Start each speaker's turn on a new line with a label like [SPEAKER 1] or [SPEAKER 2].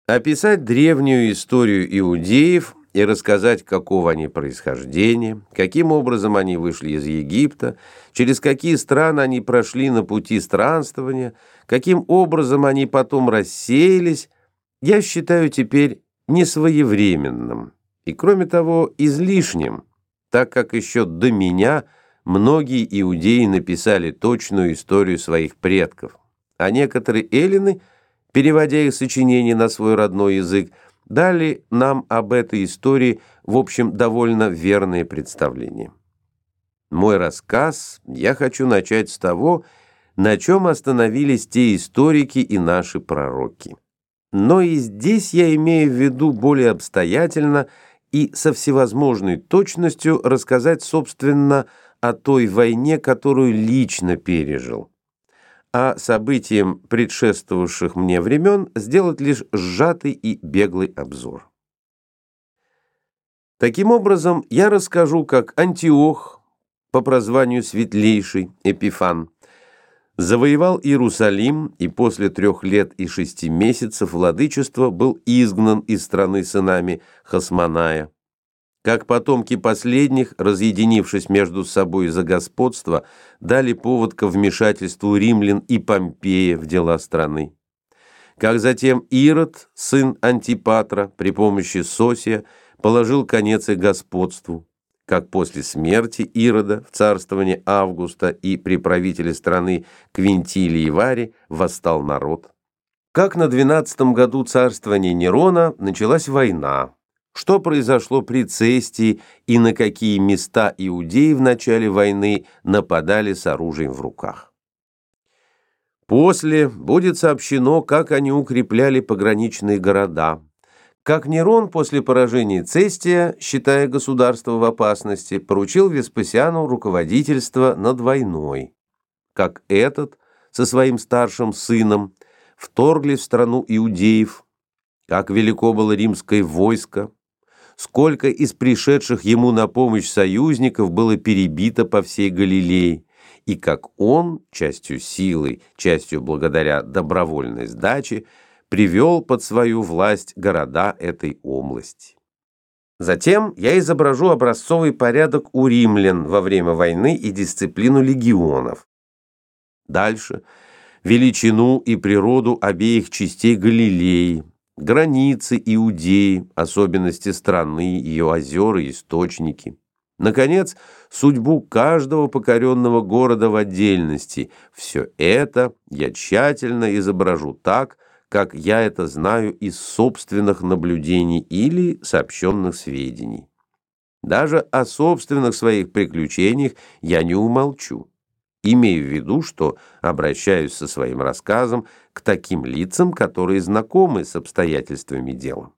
[SPEAKER 1] Описать древнюю историю иудеев и рассказать, какого они происхождения, каким образом они вышли из Египта, через какие страны они прошли на пути странствования, каким образом они потом рассеялись, я считаю теперь несвоевременным и, кроме того, излишним, так как еще до меня многие иудеи написали точную историю своих предков, а некоторые эллины, переводя их сочинения на свой родной язык, дали нам об этой истории, в общем, довольно верное представление. Мой рассказ я хочу начать с того, на чем остановились те историки и наши пророки. Но и здесь я имею в виду более обстоятельно и со всевозможной точностью рассказать, собственно, о той войне, которую лично пережил, а событиям предшествовавших мне времен сделать лишь сжатый и беглый обзор. Таким образом, я расскажу, как Антиох, по прозванию Светлейший, Эпифан, завоевал Иерусалим и после 3 лет и 6 месяцев владычества был изгнан из страны сынами Хасмоная. Как потомки последних, разъединившись между собой из-за господства, дали повод ко вмешательству римлян и Помпея в дела страны. Как затем Ирод, сын Антипатра, при помощи Сосия положил конец их господству. Как после смерти Ирода в царствовании Августа и при правителе страны Квинтилии Варе восстал народ. Как на 12-м году царствования Нерона началась война. Что произошло при Цестии и на какие места иудеи в начале войны нападали с оружием в руках. После будет сообщено, как они укрепляли пограничные города, как Нерон после поражения Цестия, считая государство в опасности, поручил Веспасиану руководительство над войной, как этот со своим старшим сыном вторглись в страну иудеев, как велико было римское войско, сколько из пришедших ему на помощь союзников было перебито по всей Галилее, и как он, частью силой, частью благодаря добровольной сдаче, привел под свою власть города этой области. Затем я изображу образцовый порядок у римлян во время войны и дисциплину легионов. Дальше величину и природу обеих частей Галилеи, границы Иудеи, особенности страны, ее озера и источники. Наконец, судьбу каждого покоренного города в отдельности. Все это я тщательно изображу так, как я это знаю из собственных наблюдений или сообщенных сведений. Даже о собственных своих приключениях я не умолчу, имея в виду, что обращаюсь со своим рассказом к таким лицам, которые знакомы с обстоятельствами дела.